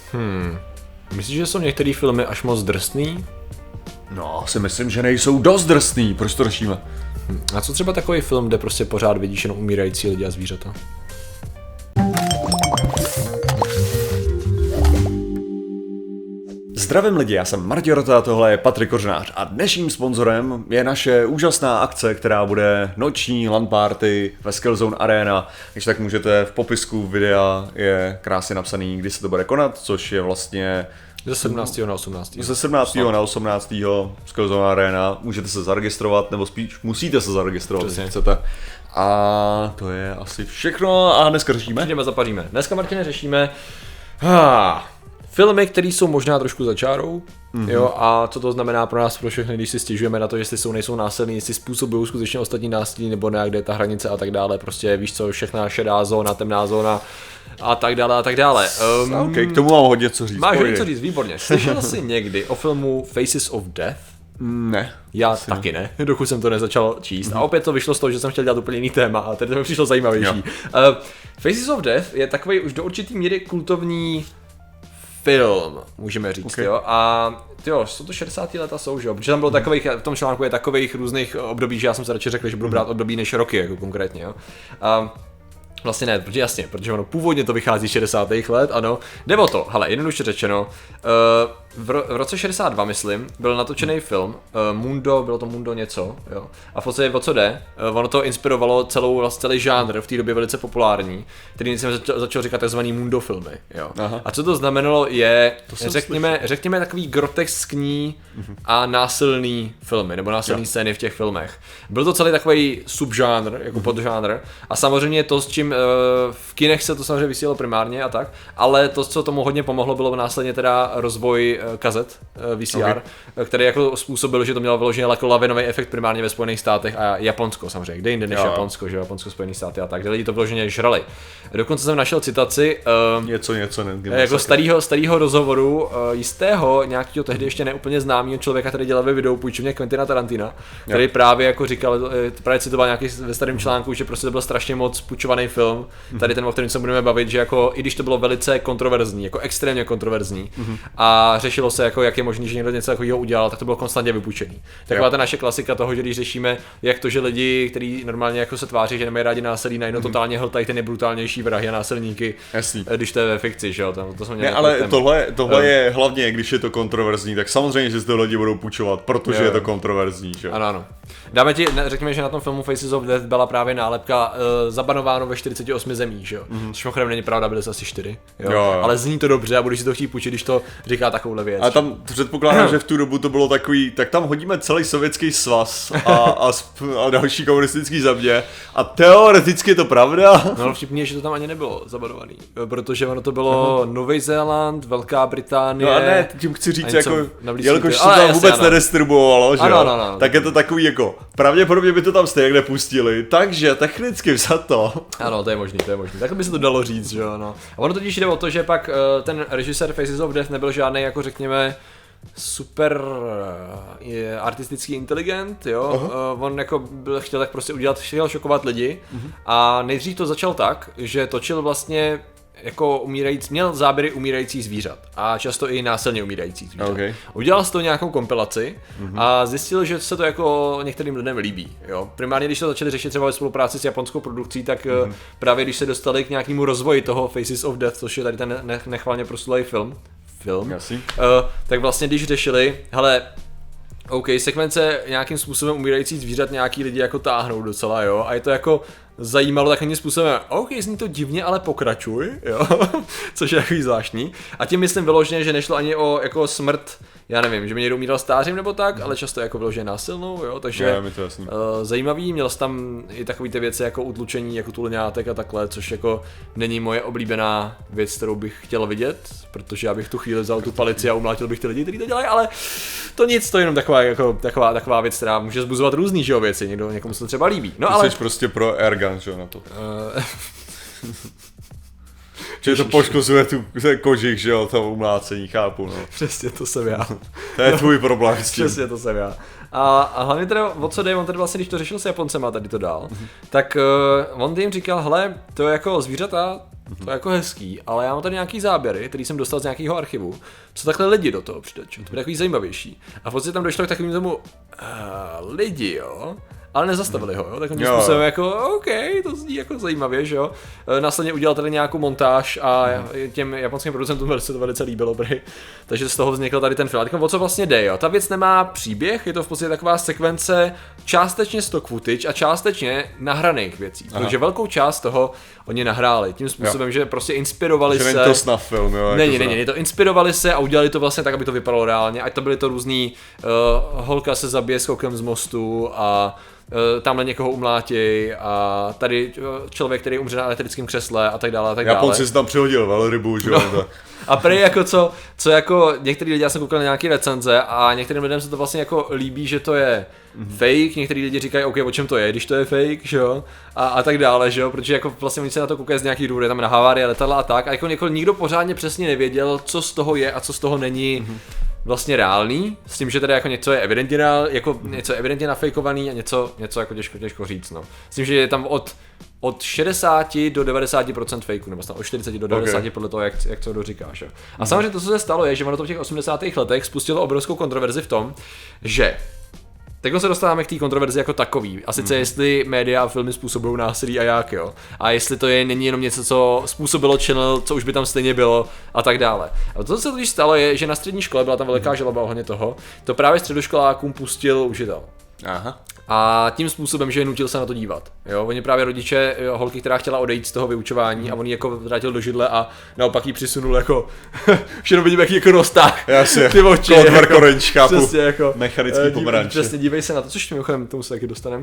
Myslíš, že jsou některé filmy až moc drsný? No, si myslím, že nejsou dost drsný, proč to řešíme? A co třeba takový film, kde prostě pořád vidíš jenom umírající lidi a zvířata? Zdravím lidi, já jsem Martin Rota, tohle je Patrik Kořenář a dnešním sponzorem je naše úžasná akce, která bude noční LAN party ve Skillzone Arena. Když tak můžete v popisku videa je krásně napsaný, kdy se to bude konat, což je vlastně Ze 17. na 18. ze 17. na 18. Skillzone Arena. Můžete se zaregistrovat, nebo spíš musíte se zaregistrovat, Přesně. když chcete. A to je asi všechno a dneska řešíme. Jdeme zapaříme. Dneska, Martine, řešíme filmy, které jsou možná trošku za čárou, jo, a co to znamená pro nás, pro všechny, když si stěžujeme na to, jestli jsou, nejsou násilní, jestli způsobují skutečně ostatní násilí, nebo ne, kde je ta hranice a tak dále, prostě víš co, všechna šedá zóna, temná zóna a tak dále a tak dále. OK, k tomu mám hodně co říct. Máš Povídej. něco říct, výborně. Slyšel jsi někdy o filmu Faces of Death? Ne. Já taky ne, dokud jsem to nezačal číst. A opět to vyšlo z toho, že jsem chtěl dělat úplně jiný téma a teď to mi přišlo zajímavější. Faces of Death je takový už do určitý míry kultovní film, můžeme říct, Okay. jo. A jo, jsou to 60. leta jsou, že jo, protože tam bylo takových, v tom článku je takových různých období, že já jsem se radši řekl, že budu brát období než roky, jako konkrétně, jo. Vlastně ne, protože jasně, protože ono původně to vychází z 60. let, ano. Jde o to, hele, jednoduše řečeno, v roce 62, myslím, byl natočený film, Mundo, bylo to Mundo něco, jo. A v podstatě o co jde, ono to inspirovalo celý žánr, v té době velice populární, který jsem začal říkat takzvaný Mundo filmy, jo. Aha. A co to znamenalo je, řekněme takový groteskní a násilný filmy, nebo násilný scény v těch filmech. Byl to celý takový subžánr, jako podžánr, a samozřejmě to, s čím v kinech se to samozřejmě vysílalo primárně a tak, ale to, co tomu hodně pomohlo, bylo následně teda rozvoj kazet VCR, který jako způsobil, že to mělo vyloženě jako lavinový efekt primárně ve Spojených státech a Japonsko samozřejmě, kde jinde než Japonsko, že Japonsko, Spojené státy a tak, kde lidi to vyloženě žrali. Dokonce jsem našel citaci Něco, jako starého rozhovoru jistého nějakého tehdy ještě neúplně známého člověka, který dělal ve videu půjčovně Quentina Tarantina, který právě jako říkal, právě citoval nějaký ve starém článku, že prostě to byl strašně moc půjčovaný film. Tady ten, o kterém se budeme bavit, že jako i když to bylo velice kontroverzní, jako extrémně kontroverzní a řešilo se jako jak je možné, že někdo něco takového udělal, tak to bylo konstantně vypůjčený. Taková ta naše klasika toho, že když řešíme, jak to, že lidi, kteří normálně jako se tváří, že nemají rádi násilí, najednou totálně hltají ty nejbrutálnější vrahy a násilníky, když to je ve fikci, že jo, to jsme měli. Ne, ale tohle je hlavně, když je to kontroverzní, tak samozřejmě, že si to lidi budou půjčovat, protože je to kontroverzní, že jo. Ano. Dáme ti, řekněme, že na tom filmu Faces of Death byla právě nálepka zabanováno ve 48 zemích, že jo. Což mimochodem není pravda, byly asi 4. Jo. Ale zní to dobře a budeš si to chtít půjčit, když to říká takovouhle věc. A tam předpokládám, že v tu dobu to bylo takový, tak tam hodíme celý Sovětský svaz a další komunistický země a teoreticky je to pravda. No ale vtipně je, že to tam ani nebylo zabanovaný, protože ono to bylo Nový Zéland, Velká Británie. No a ne, tím chci říct, jako, Blízkém jelikož se ale tam jasně, vůbec ano. nedistribuovalo, že Ano. tak je to takový jako, pravděpodobně by to tam stejně nepustili, takže technicky vzato. Ano, to je možný. Tak by se to dalo říct, že jo, no. A ono totiž jde o to, že pak ten režisér Faces of Death nebyl žádný, jako řekněme, super artistický inteligent, jo. On jako chtěl tak prostě udělat, chtěl šokovat lidi a nejdřív to začal tak, že točil vlastně jako měl záběry umírajících zvířat a často i násilně umírajících zvířat. Okay. Udělal z toho nějakou kompilaci a zjistil, že se to jako některým lidem líbí. Jo? Primárně, když to začali řešit třeba ve spolupráci s japonskou produkcí, tak právě když se dostali k nějakému rozvoji toho Faces of Death, což je tady ten nechvalně proslulý film, tak vlastně když řešili, hele, OK, sekvence nějakým způsobem umírající zvířat nějaký lidi jako táhnou docela, jo, a je to jako zajímalo takovým způsobem, OK, zní to divně, ale pokračuj, jo, což je takový zvláštní. A tím myslím vyloženě, že nešlo ani o jako smrt, já nevím, že mi někdo umíral stářím nebo tak, ale často jako vyloženě násilnou, jo, takže zajímavý, měl jsi tam i takový ty věci jako utlučení, jako tuleňátek a takhle, což jako není moje oblíbená věc, kterou bych chtěl vidět, protože já bych tu chvíli vzal tu palici a umlátil bych ty lidi, kteří to dělají, ale to nic, to je jenom taková věc, která může zbuzovat různý, že jo, věci, někomu se to třeba líbí. No, ale jsi prostě pro Ergan, že jo, na to. Že to poškozuje tu kožich, že jo, to umlácení, chápu, no. Přesně, to jsem já. To je tvůj problém s tím. Přesně, to jsem já. A hlavně teda, o co jde, on tady vlastně, když to řešil s Japoncema tady to dál, tak on jim říkal, hele, to je jako zvířata, to je jako hezký, ale já mám tady nějaký záběry, který jsem dostal z nějakého archivu, co takhle lidi do toho přidačí, to bude takový zajímavější. A v podstatě tam došlo k takovým tomu, lidi jo, ale nezastavili ho, jo, takovým způsobem jako, OK, to zní jako zajímavě, že jo. Následně udělal tady nějakou montáž a těm japonským producentům se to velice líbilo, takže z toho vznikl tady ten film. A o co vlastně jde, jo? Ta věc nemá příběh, je to v podstatě taková sekvence částečně stock footage a částečně nahraných věcí, protože velkou část toho oni nahráli tím způsobem, že prostě inspirovali se. Že není to snad film, jo? Není, to inspirovali se a udělali to vlastně tak, aby to vypadalo reálně, ať to byly to různý holka se zabije skokem z mostu a tamhle někoho umlátěj a tady člověk, který umře na elektrickém křesle a tak dále a tak dále. Japonci si tam přihodil velrybu, že jo. No. A prej jako co jako některý lidi, já jsem koukal na nějaký recenze a některým lidem se to vlastně jako líbí, že to je fake, některý lidi říkají, OK, o čem to je, když to je fake, že jo, a tak dále, že jo, protože jako vlastně oni se na to koukají z nějakých důvodů, tam na havárie letadla a tak, a jako nikdo pořádně přesně nevěděl, co z toho je a co z toho není vlastně reálný, s tím, že tady jako něco je evidentně něco je evidentně nafejkovaný a něco jako těžko říct, no. S tím, že je tam od 60 do 90% fakeu, nebo od 40 do 90 podle toho, jak co doříkáš. Jo. A samozřejmě to, co se stalo, je, že ono to v těch 80. letech spustilo obrovskou kontroverzi v tom, že teď se dostáváme k té kontroverzi jako takový. A sice jestli média a filmy způsobují násilí a jak, jo. A jestli to není jenom něco, co způsobilo channel, co už by tam stejně bylo a tak dále. A to, co se totiž stalo, je, že na střední škole byla tam velká žaloba ohledně toho, to právě středoškolákům pustil učitel. Aha. A tím způsobem, že je nutil se na to dívat. Jo, oni právě rodiče, holky, která chtěla odejít z toho vyučování a on ji jako vrátil do židle a naopak jí přisunul jako všechno vidím jaký jako roztah. Jasně. Ty oči. Jako orange, chápu. Přesně jako mechanický pomeranč. Přesně, dívej se na to, což mimochodem tomu se taky dostaneme.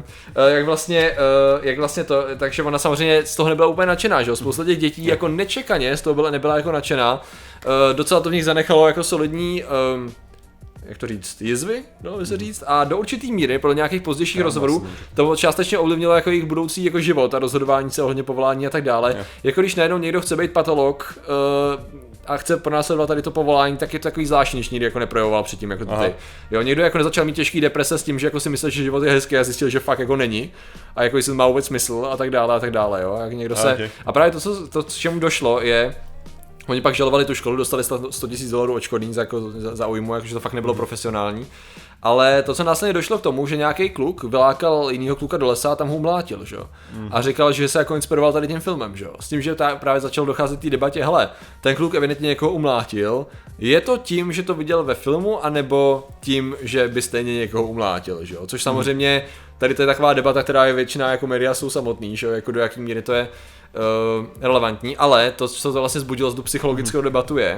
Jak vlastně to, takže ona samozřejmě z toho nebyla úplně nadšená, že jo. Spousta těch dětí jako nečekaně z toho nebyla jako nadšená. Docela to v nich zanechalo jako solidní jak to říct, jizvy, dalo by se říct, a do určitý míry, podle nějakých pozdějších rozhovorů, to částečně ovlivnilo jako jejich budoucí jako život a rozhodování se ohledně povolání a tak dále. Jako když najednou někdo chce být patolog a chce pronásledovat tady to povolání, tak je to takový zvláštní, než nikdy jako neprojevoval předtím jako tady. Jo, někdo jako nezačal mít těžký deprese s tím, že jako si myslel, že život je hezký a zjistil, že fakt jako není a jako jestli má vůbec smysl a tak dále, jo. Jak někdo se a právě to, čemu došlo, je oni pak žalovali tu školu, dostali $100,000 odškodný za újmu, jakože to fakt nebylo profesionální. Ale to, co následně došlo k tomu, že nějaký kluk vylákal jinýho kluka do lesa a tam ho umlátil, že jo. A říkal, že se jako inspiroval tady tím filmem, že jo. S tím, že právě začal docházet té debatě, hele, ten kluk evidentně někoho umlátil, je to tím, že to viděl ve filmu, anebo tím, že by stejně někoho umlátil, že jo. Což samozřejmě, tady to je taková debata, která je většina jako média jsou samotný, že jo, jako do jaký míry to je relevantní, ale to, co to vlastně zbudilo z tu psychologickou debatu je,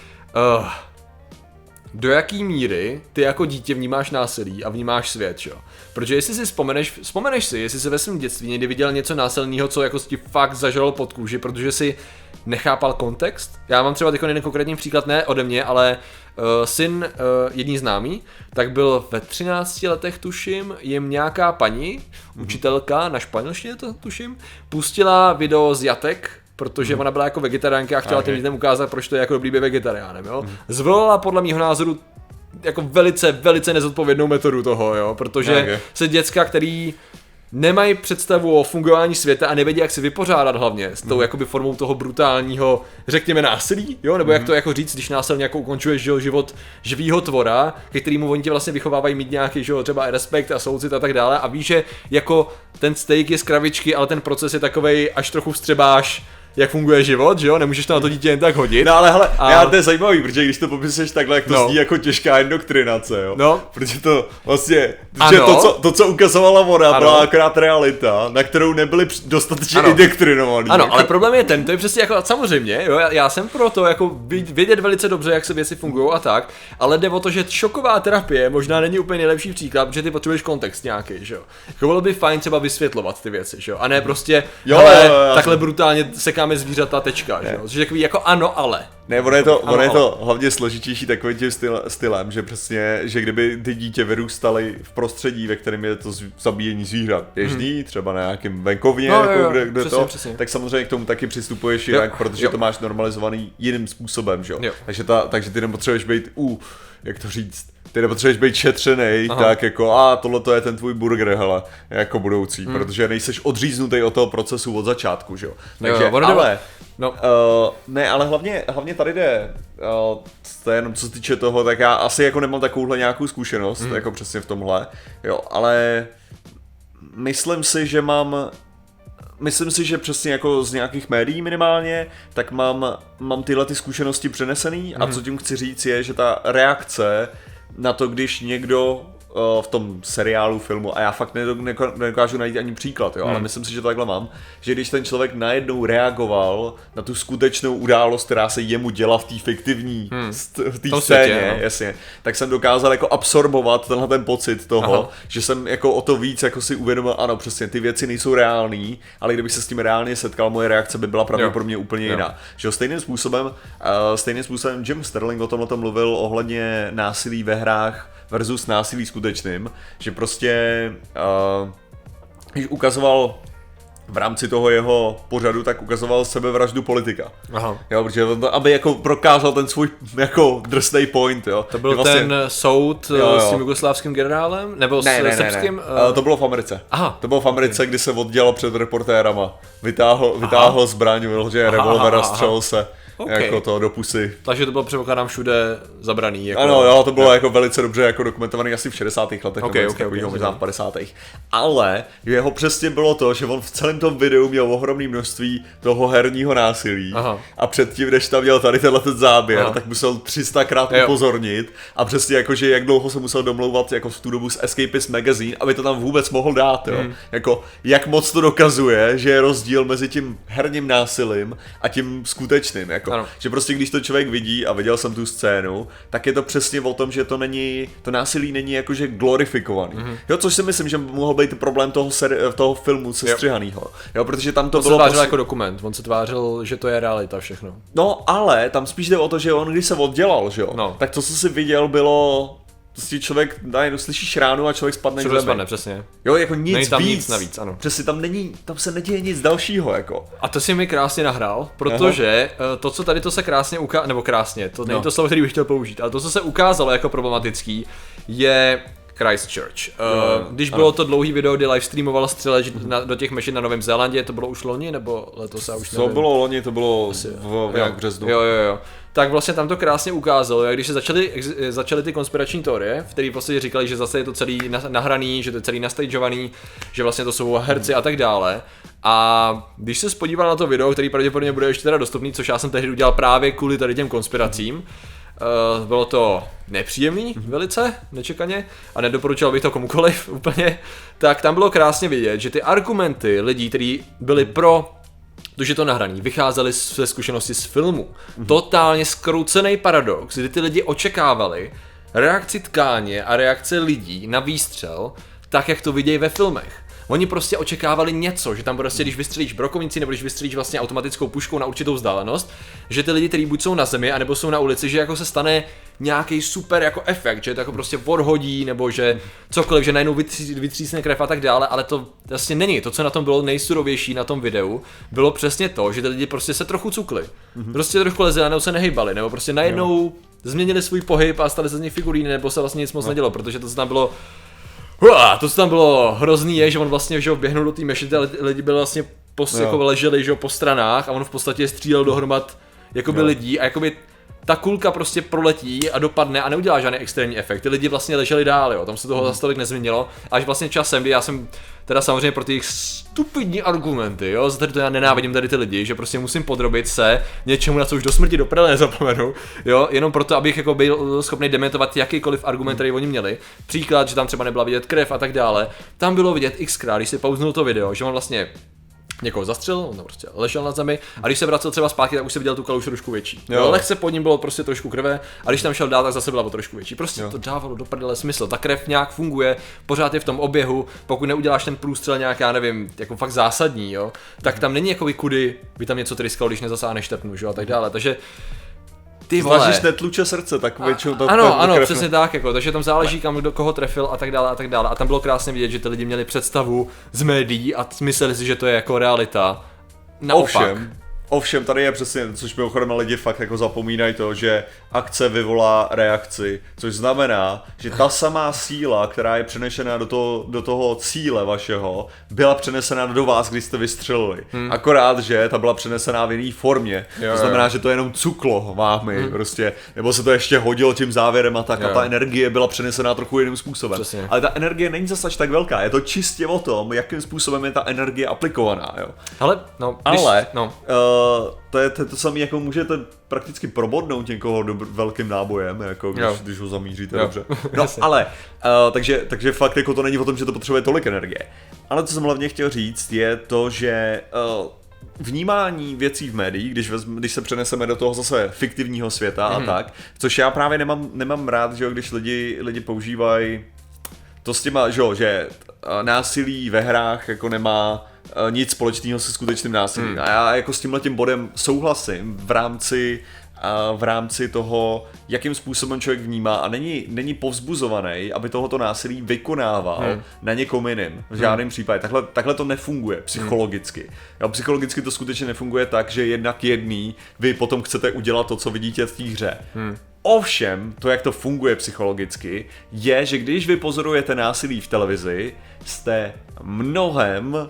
do jaký míry ty jako dítě vnímáš násilí a vnímáš svět, jo? Protože jestli si vzpomeneš si, jestli jsi ve svém dětství někdy viděl něco násilného, co jako ti fakt zažralo pod kůži, protože si nechápal kontext. Já mám třeba teď jeden konkrétní příklad, ne ode mě, ale syn jedný známý, tak byl ve 13 letech, tuším, jim nějaká paní, učitelka na španělštině to tuším, pustila video z jatek, protože ona byla jako vegetariánka a chtěla těm lidem ukázat, proč to je jako dobrý být vegetariánem, jo. Zvolila podle mýho názoru jako velice nezodpovědnou metodu toho, jo, protože se děcka, který nemají představu o fungování světa a nevědí, jak se vypořádat hlavně s tou jakoby formou toho brutálního, řekněme, násilí, jo, nebo jak to jako říct, když násilně jako ukončuješ život živýho tvora, ke kterému oni tě vlastně vychovávají mít nějaký, že jo, třeba respekt a soucit a tak dále a víš, že jako ten steak je z kravičky, ale ten proces je takovej, až trochu vstřebáš, jak funguje život, že jo, nemůžeš to na to dítě jen tak hodit. No ale hele, to je zajímavý, protože když to popisuješ takhle, jak to zní jako těžká indoktrinace, jo. No. Protože to vlastně, protože to, co ukazovala ona, byla akorát realita, na kterou nebyli dostatečně indoktrinovaní. Ano, jako. Ale problém je ten, to je přesně jako samozřejmě, jo, já jsem pro to jako vědět velice dobře, jak se věci fungují a tak, ale jde o to, že šoková terapie možná není úplně nejlepší příklad, protože ty potřebuješ kontext nějaký, že jo. Jako bylo by fajn třeba vysvětlovat ty věci, že jo, a ne prostě, takhle brutálně sekáme zvířata, tečka, že jo. Což je takový jako ano, ale. Ne, ono je to hlavně složitější takovým tím stylem, že přesně, že kdyby ty dítě vyrůstaly v prostředí, ve kterém je to zabíjení zvířat běžný, třeba na nějakém venkovně, přesně. Tak samozřejmě k tomu taky přistupuješ jinak, protože to máš normalizovaný jiným způsobem, že jo. Takže ty nepotřebuješ být, jak to říct, ty nepotřebuješ být šetřenej, tak jako, tohle je ten tvůj burger, hele, jako budoucí, protože nejseš odříznutý od toho procesu od začátku, že jo. Takže, No. Ne, ale hlavně tady jde, to je jenom co se týče toho, tak já asi jako nemám takovouhle nějakou zkušenost, jako přesně v tomhle, jo, ale myslím si, že přesně jako z nějakých médií minimálně, tak mám tyhle ty zkušenosti přenesený a co tím chci říct je, že ta reakce na to, když někdo v tom seriálu, filmu, a já fakt nedokážu najít ani příklad, jo, ale myslím si, že to takhle mám, že když ten člověk najednou reagoval na tu skutečnou událost, která se jemu děla v té fiktivní v té scéně, jasně, tak jsem dokázal jako absorbovat tenhle ten pocit toho, že jsem jako o to víc jako si uvědomil, ano, přesně, ty věci nejsou reální, ale kdybych se s tím reálně setkal, moje reakce by byla pravděpodobně úplně jiná. Že stejným způsobem Jim Sterling o tomhle mluvil ohledně násilí ve hrách versus násilí skutečným, že prostě když ukazoval v rámci toho jeho pořadu, tak ukazoval sebevraždu politika. Aha. Jo, protože aby jako prokázal ten svůj jako drsnej point, jo. To byl vlastně ten soud s tím jugoslávským generálem? Nebo s srbským? To bylo v Americe. Aha. To bylo v Americe, kdy se oddělal před reportérama. Vytáhl zbraň, vyloženě revolver a střelil se. Okay. Jako to do pusy. Takže to bylo předpokládám všude zabraný. Jako... Ano, jo, to bylo jako velice dobře jako dokumentovaný asi v 60. letech, možná v 50. Ale jeho přesně bylo to, že on v celém tom videu měl ohromné množství toho herního násilí. Aha. A předtím, než tam měl tady tenhle ten záběr, tak musel 300krát upozornit a přesně jakože jak dlouho se musel domlouvat jako v tu dobu s Escapist Magazine, aby to tam vůbec mohl dát, jo. Jako jak moc to dokazuje, že je rozdíl mezi tím herním násilím a tím skutečným, jako. Že prostě když to člověk vidí a viděl jsem tu scénu, tak je to přesně o tom, že to násilí není jakože glorifikovaný. Jo, což si myslím, že mohl být problém toho filmu sestřihanýho. Jo, protože tam to bylo se tvářil jako dokument, on se tvářil, že to je realita všechno. No, ale tam spíš jde o to, že on když se oddělal, že jo, tak to, co si viděl, bylo prostě člověk najednou slyšíš ránu a člověk spadne k zemi. Spadne, přesně. Jo, jako nic tam víc. Nic navíc, ano. Přesně, tam se neděje nic dalšího, jako. A to si mi krásně nahrál, protože to, co tady to se krásně ukázalo, nebo krásně, to není to slovo, který bych chtěl použít, ale to, co se ukázalo jako problematický, je Christchurch. Když bylo to dlouhý video, kdy livestreamoval střeleč do těch mešit na Novém Zélandě, to bylo už loni, nebo letos, já už nevím. To bylo loni, to bylo v březnu. Jo. Tak vlastně tam to krásně ukázalo, jak když se začaly ty konspirační teorie, v kterých prostě říkali, že zase je to celý nahraný, že to je celý nastageovaný, že vlastně to jsou herci a tak dále. A když se podíval na to video, který pravděpodobně bude ještě teda dostupný, což já jsem tehdy udělal právě kvůli tady těm konspiracím, bylo to nepříjemný, velice, nečekaně, a nedoporučil bych to komukoliv úplně, tak tam bylo krásně vidět, že ty argumenty lidí, kteří byli pro to, že to nahraný, vycházeli ze zkušenosti z filmu. Totálně zkroucený paradox, kdy ty lidi očekávali reakci tkáně a reakce lidí na výstřel, tak jak to vidějí ve filmech. Oni prostě očekávali něco, že tam prostě, když vystřelíš brokovnici nebo když vystřelíš vlastně automatickou puškou na určitou vzdálenost, že ty lidi, kteří buď jsou na zemi, anebo jsou na ulici, že jako se stane nějaký super jako efekt, že to jako prostě odhodí, nebo že cokoliv, že najednou vytřísne krev a tak dále, ale to vlastně není. To, co na tom bylo nejsurovější na tom videu, bylo přesně to, že ty lidi prostě se trochu cukli. Prostě trochu lezli, nebo se nehejbali, nebo prostě najednou změnili svůj pohyb a stali se z nich figuríny, nebo se vlastně nic moc nedělo, protože to, co tam bylo to, co tam bylo hrozný, je, že on vlastně běhnul do té mešity a lidi byli vlastně jako leželi, že po stranách a on v podstatě střílel dohromad jakoby lidí a jakoby ta kulka prostě proletí a dopadne a neudělá žádný extrémní efekt. Ty lidi vlastně leželi dál, jo, tam se toho za tolik nezměnilo. Až vlastně časem, kdy já jsem teda samozřejmě pro ty stupidní argumenty, jo, za tady to já nenávidím tady ty lidi, že prostě musím podrobit se něčemu, na co už do smrti do prdele nezapomenu, jo, jenom proto, abych jako byl schopný dementovat jakýkoliv argument, který oni měli. Příklad, že tam třeba nebyla vidět krev a tak dále. Tam bylo vidět xkrát, když si pauznul to video, že on vlastně někoho zastřelil, on tam prostě ležel na zemi a když se vracel třeba zpátky, tak už se viděl tu kaluž trošku větší. Jo. Lehce pod ním bylo prostě trošku krve a když tam šel dál, tak zase byla trošku větší. Prostě to dávalo do prdele smysl. Ta krev nějak funguje, pořád je v tom oběhu, pokud neuděláš ten průstřel nějak, já nevím, jako fakt zásadní, jo, tak tam není jako kudy by tam něco tryskalo, když nezasáhneš tepnu, jo, a tak dále. Takže zvlášť, když netluče srdce, tak většinou to ano, přesně tak, jako, takže tam záleží, kam kdo koho trefil a tak dále a tak dále. A tam bylo krásně vidět, že ty lidi měli představu z médií a mysleli si, že to je jako realita. Naopak. Ovšem, Ovšem tady je přesně, což mimochodem lidi fakt jako zapomínají to, že akce vyvolá reakci, což znamená, že ta samá síla, která je přenešena do toho cíle vašeho, byla přenesena do vás, když jste vystřelili. Akorát, že ta byla přenesená v jiné formě. To znamená, že to jenom cuklo vámi, prostě, nebo se to ještě hodilo tím závěrem a tak, a ta energie byla přenesená trochu jiným způsobem. Přesně. Ale ta energie není zase tak velká, je to čistě o tom, jakým způsobem je ta energie aplikovaná, jo. Ale, to je to samé, jako můžete prakticky probodnout někoho velkým nábojem, jako když ho zamíříte dobře. No ale, takže fakt jako to není o tom, že to potřebuje tolik energie. Ale co jsem hlavně chtěl říct je to, že vnímání věcí v médiích, když se přeneseme do toho zase fiktivního světa a tak, což já právě nemám rád, že když lidi používají to s těma, že násilí ve hrách jako nemá nic společného se skutečným násilím. A já jako s tímhletím bodem souhlasím v rámci toho, jakým způsobem člověk vnímá a není povzbuzovaný, aby tohoto násilí vykonával na někom jiným. V žádném případě. Takhle to nefunguje psychologicky. Psychologicky to skutečně nefunguje tak, že jednak jedný vy potom chcete udělat to, co vidíte v té hře. Ovšem, to, jak to funguje psychologicky, je, že když vy pozorujete násilí v televizi, jste mnohem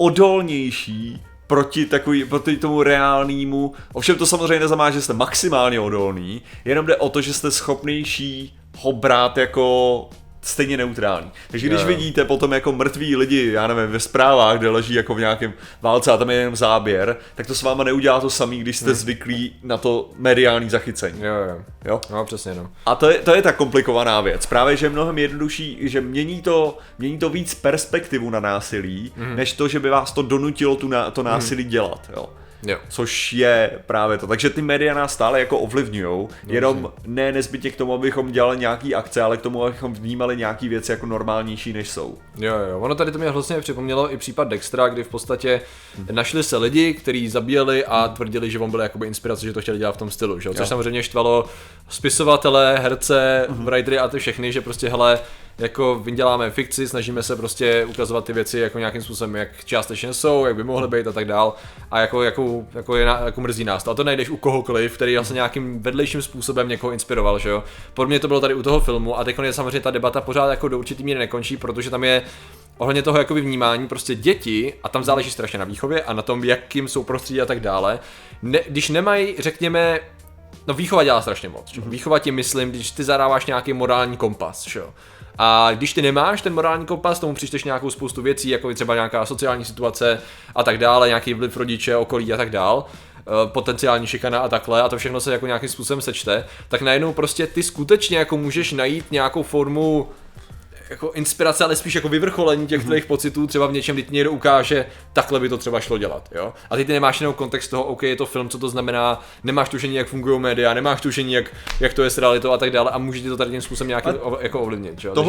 odolnější proti tomu reálnému. Ovšem to samozřejmě neznamená, že jste maximálně odolný, jenom jde o to, že jste schopnější ho brát jako stejně neutrální. Takže když vidíte potom jako mrtví lidi, já nevím, ve zprávách, kde leží jako v nějakém válce a tam je jenom záběr, tak to s váma neudělá to samý, když jste zvyklí na to mediální zachycení. Jo? No, přesně, no. A to je ta komplikovaná věc. Právě, že je mnohem jednodušší, že mění to víc perspektivu na násilí, než to, že by vás to donutilo to násilí dělat, jo. Jo. Což je právě to. Takže ty média nás stále jako ovlivňujou, jenom ne nezbytně k tomu, abychom dělali nějaký akce, ale k tomu, abychom vnímali nějaký věci jako normálnější, než jsou. Jo. Ono tady to mě vlastně připomnělo i případ Dextera, kdy v podstatě našli se lidi, kteří zabíjeli a tvrdili, že on byl jakoby inspirace, že to chtěli dělat v tom stylu, že? Což samozřejmě štvalo spisovatele, herce, writery a ty všechny, že prostě hele, jako vyděláme fikci, snažíme se prostě ukazovat ty věci jako nějakým způsobem, jak částečně jsou, jak by mohly být a tak dál. A jako mrzí nás to. A to najdeš u kohokoliv, který vlastně nějakým vedlejším způsobem někoho inspiroval, že jo. Pro mě to bylo tady u toho filmu a teď je samozřejmě ta debata pořád jako do určitý míry nekončí, protože tam je ohledně toho jakoby vnímání prostě děti, a tam záleží strašně na výchově a na tom, jakým jsou prostředí a tak dále. Když nemají, řekněme, no výchova dělá strašně moc. Výchova tím myslím, když ty zadáváš nějaký morální kompas, že jo. A když ty nemáš ten morální kompas, tomu přičteš nějakou spoustu věcí, jako třeba nějaká sociální situace a tak dále, nějaký vliv rodiče, okolí a tak dál, potenciální šikana a takhle, a to všechno se jako nějakým způsobem sečte, tak najednou prostě ty skutečně jako můžeš najít nějakou formu jako inspirace, ale spíš jako vyvrcholení těch tvých pocitů, třeba v něčem, kdy ti někdo ukáže, takhle by to třeba šlo dělat, jo. A ty nemáš jenom kontext toho, OK, je to film, co to znamená, nemáš tušení, jak fungují média, nemáš tušení, jak to je s realitou a tak dále, a může ti to tady tím způsobem nějak jako ovlivnit, jo.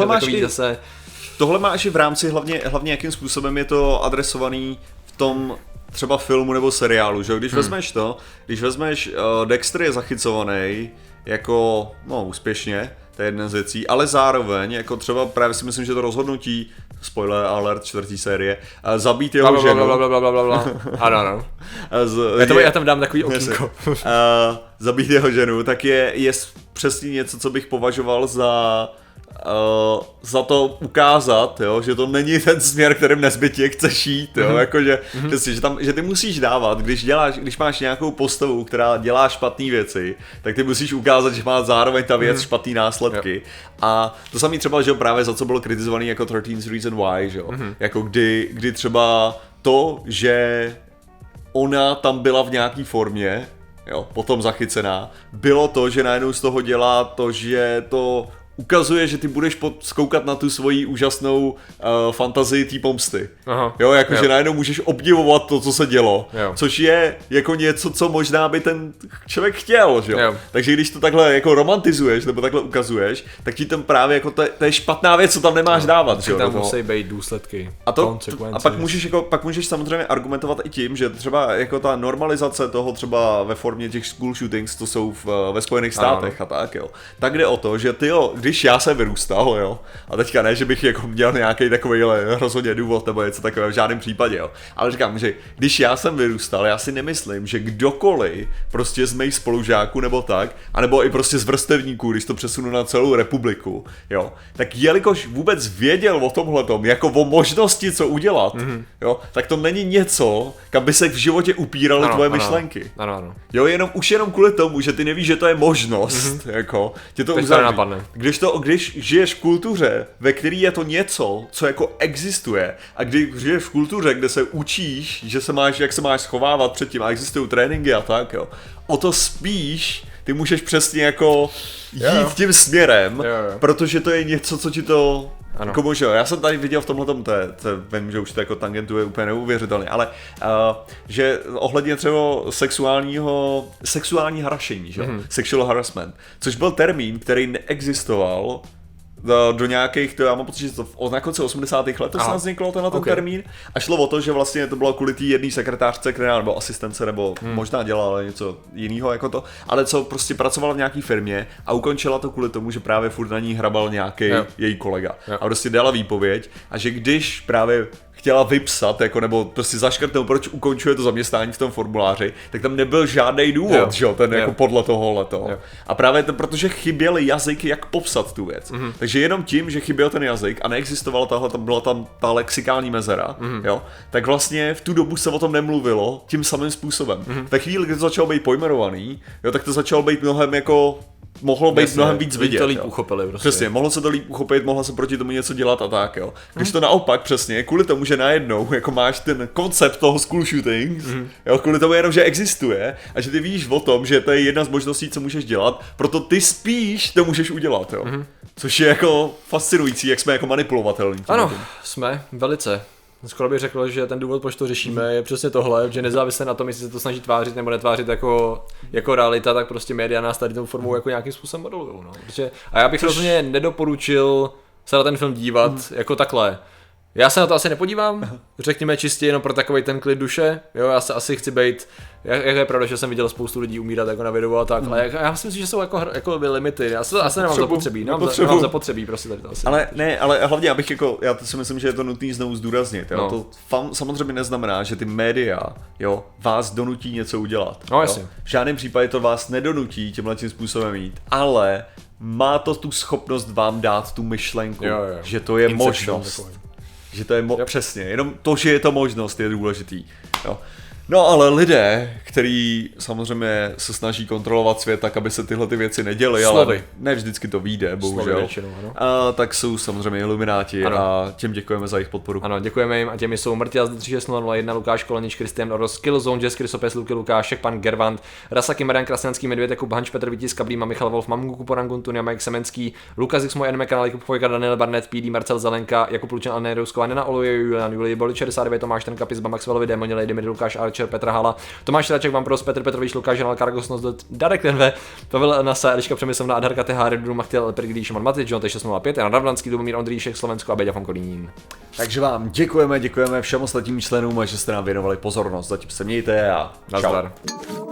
Tohle máš i v rámci hlavně jakým způsobem je to adresovaný v tom třeba filmu nebo seriálu, že když vezmeš Dexter je zachycovaný jako, úspěšně, to je jedna z věcí, ale zároveň, jako třeba právě si myslím, že to rozhodnutí, spoiler alert, 4. série, zabít jeho ženu. Ano. Já tam dám takový okýnko. Zabít jeho ženu, tak je přesně něco, co bych považoval za to ukázat, jo, že to není ten směr, kterým nezbytně chceš jít, jo, jakože, že ty musíš dávat, když máš nějakou postavu, která dělá špatné věci, tak ty musíš ukázat, že má zároveň ta věc špatný následky. A to samé třeba, že právě za co bylo kritizovaný jako 13 Reasons Why, že jo, jako kdy třeba to, že ona tam byla v nějaký formě, jo, potom zachycená, bylo to, že najednou z toho dělá to, že to ukazuje, že ty budeš zkoukat na tu svoji úžasnou fantazii té pomsty. Jo, jakože najednou můžeš obdivovat to, co se dělo. Což je jako něco, co možná by ten člověk chtěl, že jo. Takže když to takhle jako romantizuješ, nebo takhle ukazuješ, tak ti tam právě jako to je špatná věc, co tam nemáš dávat, že jo. Tam musí být důsledky, a pak můžeš samozřejmě argumentovat i tím, že třeba jako ta normalizace toho třeba ve formě těch school shootings, to jsou ve Spojených státech a tak, jo. Tak jde o to, že když já jsem vyrůstal, jo, a teďka ne, že bych jako měl nějaký takovýhle rozhodně důvod nebo něco takového v žádném případě, jo, ale říkám, že když já jsem vyrůstal, já si nemyslím, že kdokoliv prostě z mých spolužáků nebo tak, anebo i prostě z vrstevníků, když to přesunu na celou republiku, jo, tak jelikož vůbec věděl o tomhletom, jako o možnosti, co udělat, jo, tak to není něco, kam by se v životě upíraly tvoje myšlenky. Ano. Jo, už jenom kvůli tomu, že ty nevíš, že to je možnost, jako, tě to uzavří. Když žiješ v kultuře, ve který je to něco, co jako existuje, a když žiješ v kultuře, kde se učíš, že jak se máš schovávat předtím a existují tréninky a tak, jo, o to spíš ty můžeš přesně jako jít tím směrem, protože to je něco, co ti to jako možná. Já jsem tady viděl v tomhletom, vím, že už to jako tangentuje úplně neuvěřitelně, ale že ohledně třeba sexuální harašení, že? Sexual harassment, což byl termín, který neexistoval do nějakých, já mám pocit, že to na konci 80. let to snad vzniklo ten termín a šlo o to, že vlastně to bylo kvůli té jedné sekretářce, která nebo asistence, nebo možná dělala něco jiného jako to, ale co prostě pracovala v nějaký firmě a ukončila to kvůli tomu, že právě furt na ní hrabal nějaký její kolega a prostě dala výpověď a že když právě chtěla vypsat, jako, nebo prostě zaškrtnout, proč ukončuje to zaměstnání v tom formuláři, tak tam nebyl žádný důvod, že jo, ten jako podle tohohleto. A právě to, protože chyběl jazyk, jak popsat tu věc. Takže jenom tím, že chyběl ten jazyk a neexistovala byla tam ta lexikální mezera, jo, tak vlastně v tu dobu se o tom nemluvilo tím samým způsobem. Ve chvíli, kdy to začalo být pojmenovaný, jo, tak to začalo být mnohem jako mohlo být mnohem víc vidět. To líp uchopili prostě. Přesně, mohlo se to líp uchopit, mohlo se proti tomu něco dělat a tak, jo. Když to naopak přesně, kvůli tomu, že najednou jako máš ten koncept toho school shootings, jo, kvůli tomu jenom, že existuje a že ty víš o tom, že to je jedna z možností, co můžeš dělat, proto ty spíš to můžeš udělat, jo. Což je jako fascinující, jak jsme jako manipulovatelní. Ano, jsme velice. Skoro bych řekl, že ten důvod, proč to řešíme, je přesně tohle, že nezávisle na tom, jestli se to snaží tvářit nebo netvářit jako realita, tak prostě média nás tady tou formou jako nějakým způsobem modulují. No. A já bych rozhodně nedoporučil se na ten film dívat jako takhle. Já se na to asi nepodívám, řekněme čistě jenom pro takovej ten klid duše, jo, já se asi chci být, jak je pravda, že jsem viděl spoustu lidí umírat jako na videu a tak, ale já si myslím, že jsou jako limity, já se asi nemám zapotřebí, nemám zapotřebí prostě tady to asi. Ale hlavně já si myslím, že je to nutný znovu zdůraznit, jo, to samozřejmě neznamená, že ty média, jo, vás donutí něco udělat. No jasně. V žádném případě to vás nedonutí tímhletím způsobem jít, ale má to tu schopnost vám dát tu myšlenku, že to je možnost. Že to je přesně, jenom to, že je to možnost, je důležitý. Jo. No ale lidé, kteří samozřejmě se snaží kontrolovat svět tak, aby se tyhle ty věci neděly, ale ne vždycky to vyjde, bohužel. Většinou, tak jsou samozřejmě ilumináti a těm děkujeme za jejich podporu. Ano, děkujeme jim a těmi jsou Mrtěl z 3601, Lukáš Kolenič, Kristian Oros, Killzone, Jess, Krysopes, Luky Lukášek, pan Gervant, Rasaki, Marian Krasňanský, Medvěd, Jakub Hanč, Petr Vítis, Kablíma, Michal Wolf, Mamungu, Kuporangun, Tunia, Mike Semenský, Lukas X, můj anime kanál, Jakub Chvojka, Daniel Barnett, PD, Marcel Zelenka, Jakub Lučan, Anne Rousková, Nena Oluje, Julian, Julie Boli 69, Tomáš Tenka, Pizba, Maxwellovi, Demoni, Lady Mid, Lukáš Archer, Petra Hala, Tomáš Raček, Vampros, Petr Petrovič, Lukáš Žanal, Karagosnos, Darek Tenve, Pavel Nasa, Eliška Přemyslovna, Adharka Tehár, Dudu Machtěl, Pergidí, Šimon Matič, John T605, Jan Radvanský, Lubomír Ondříšek, Slovensko a Beďa von Kolín. Takže vám děkujeme všem ostatním členům, že jste nám věnovali pozornost. Zatím se mějte a nazdar.